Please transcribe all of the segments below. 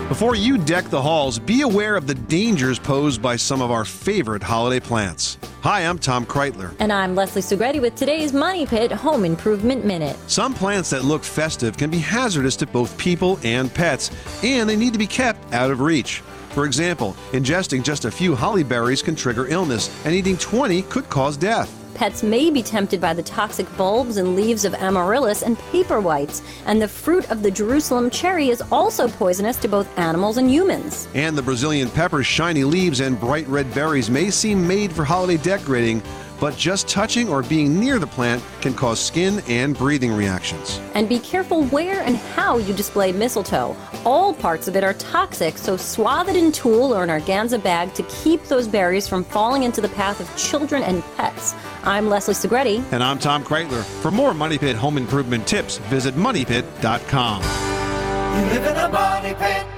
Before you deck the halls, be aware of the dangers posed by some of our favorite holiday plants. Hi, I'm Tom Kreitler. And I'm Leslie Sugretti with today's Money Pit Home Improvement Minute. Some plants that look festive can be hazardous to both people and pets, and they need to be kept out of reach. For example, ingesting just a few holly berries can trigger illness, and eating 20 could cause death. Pets may be tempted by the toxic bulbs and leaves of amaryllis and paper whites, and the fruit of the Jerusalem cherry is also poisonous to both animals and humans. And the Brazilian pepper's shiny leaves and bright red berries may seem made for holiday decorating, but just touching or being near the plant can cause skin and breathing reactions. And be careful where and how you display mistletoe. All parts of it are toxic, so swathe it in tulle or an organza bag to keep those berries from falling into the path of children and pets. I'm Leslie Sugretti. And I'm Tom Kreitler. For more Money Pit home improvement tips, visit MoneyPit.com. You live in a money pit.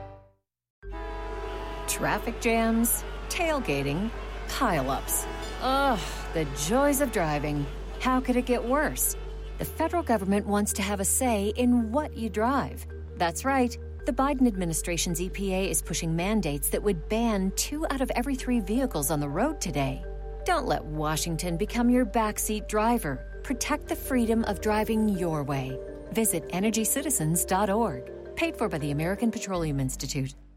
Traffic jams, tailgating, pile-ups. Ugh, the joys of driving. How could it get worse? The federal government wants to have a say in what you drive. That's right. The Biden administration's EPA is pushing mandates that would ban 2 out of every 3 vehicles on the road today. Don't let Washington become your backseat driver. Protect the freedom of driving your way. Visit EnergyCitizens.org. Paid for by the American Petroleum Institute.